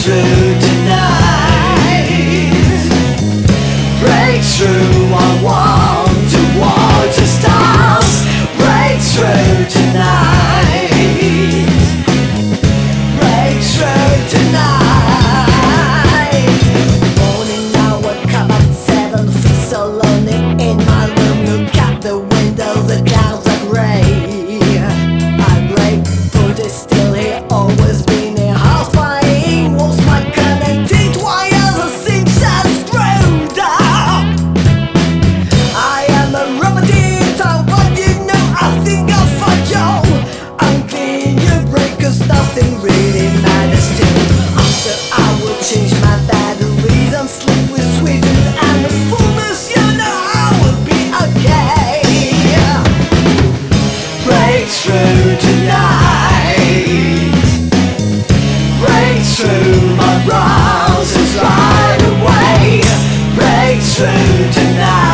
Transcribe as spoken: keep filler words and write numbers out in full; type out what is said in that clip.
Breakthrough tonight. Breakthrough, I want to walk the stars. Breakthrough tonight. Breakthrough tonight. Morning, I woke up at seven, feel so lonely in my room. Look out the window, the clouds are grey. I break, put it still here, always been a house flying. Was my connected wires, the seams are screwed up. I am a robot, I want you know, I think I'll fight you. Unclean your brain, cause nothing really matters still. After I will change my batteries and sleep with Sweden and the fullness, you know I will be okay. Breakthrough tonight. Breakthrough, my browsers right away. Breakthrough tonight.